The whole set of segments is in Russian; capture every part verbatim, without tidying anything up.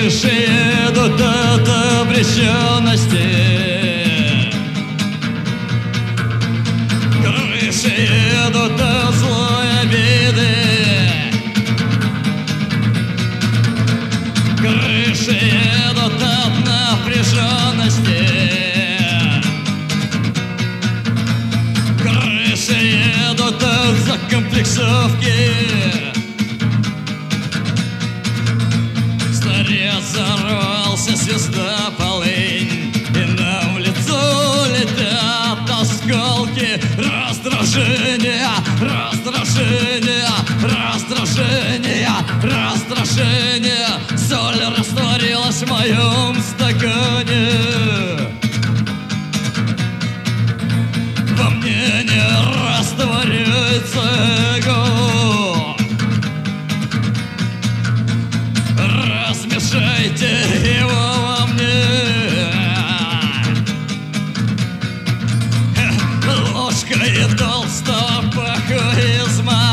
Крыши едут от обреченности, крыши едут от злой обиды, крыши едут от напряженности, крыши едут от закомплексовки. Разорвался звезда полынь, и нам в лицо летят осколки раздражения, раздражения, раздражения, раздражения. Соль растворилась в моем стакане, во мне не растворяется эго. Размешайте его во мне, ложкой толстого пахуизма,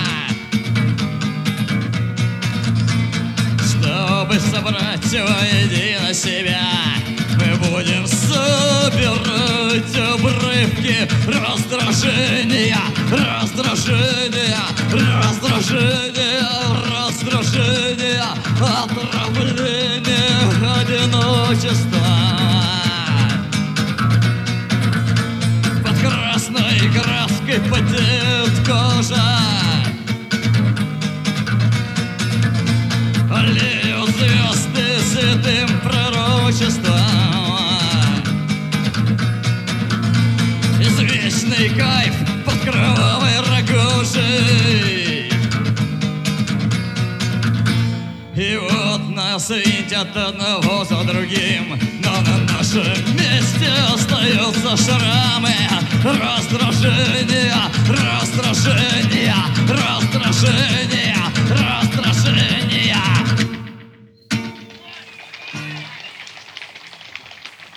чтобы собрать воедино себя. Мы будем собирать обрывки раздражения, раздражения, раздражения, раздражения, отравления одиночества. Под красной краской потеет кожа, аллеют звезды святым пророчеством. Извечный кайф под кровавой рогожей. И вот нас видят одного за другим, но на нашем месте остаются шрамы раздражения, раздражения, раздражения.